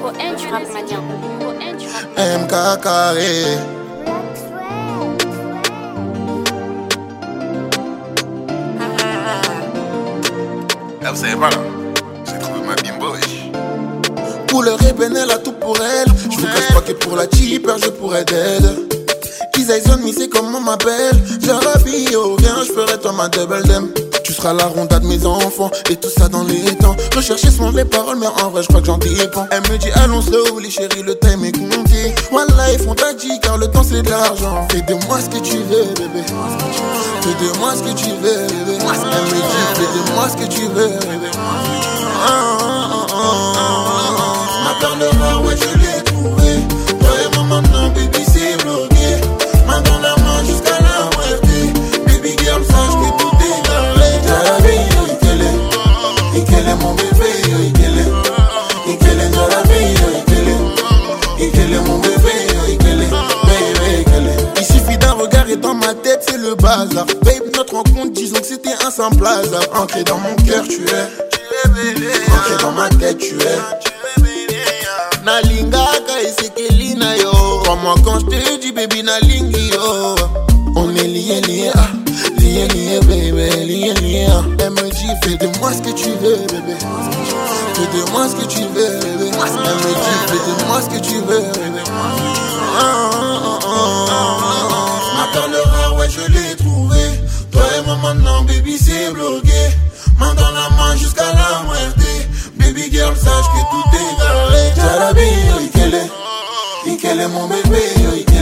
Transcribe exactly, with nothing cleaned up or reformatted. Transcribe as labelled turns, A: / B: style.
A: M K carré.
B: Ah, vous savez pas là, j'ai trouvé ma bimbo.
A: Couleur ébène, elle a tout pour elle. Je vous cache pas que pour la cheaper, je pourrais d'aide. Kizaison, mais c'est comment m'appelle. Jarabi, oh viens, je ferai toi ma double dame. Tu seras la ronda de mes enfants et tout ça dans les temps. Rechercher sont les paroles, mais en vrai, je crois que j'en dépends. Elle me dit, allons slowly, chérie, le time est compté. Wallah, ils font ta dit, car le temps c'est de l'argent. Fais de moi ce que tu veux, bébé. Fais de moi ce que tu veux, bébé. Elle me dit, fais de moi ce que tu veux, bébé. Ah, ah, ah, ah. Ma perle rare, ouais, je l'ai trouvé. Toi et moi maintenant, baby, c'est bloqué. Main dans la main jusqu'à la muerte. Baby girl, sache que tout est carré. Jarabi, yo, ikele. Ikele, mon bébé, yo, ikele. Ikele, Jarabi, yo, ikele. Ikele, mon bébé, yo, ikele. Baby, ikele. Il suffit d'un regard et dans ma tête, c'est le bazar. Babe, notre rencontre, disons que c'était un simple hasard. Ancré dans mon cœur, tu es. Ancré dans ma tête, tu es. Nalingaka et c'est Kelina yo. Crois-moi quand je te dis baby nalingi yo. On est liés liés ah. Liés liés baby. Liés liés ah. Elle me dit fais de moi ce que tu veux bébé. Fais de moi ce que tu veux bébé. Elle me dit fais de moi ce que tu veux bébé. Ah, ah, ah, ah. Ma perle rare ouais je l'ai trouvé. Toi et moi maintenant baby c'est bloqué. Main dans la main jusqu'à la muerte. Baby girl, sache que tout est carré. Jarabi, yo, ikele. Ikele, mon bébé, yo, ikele.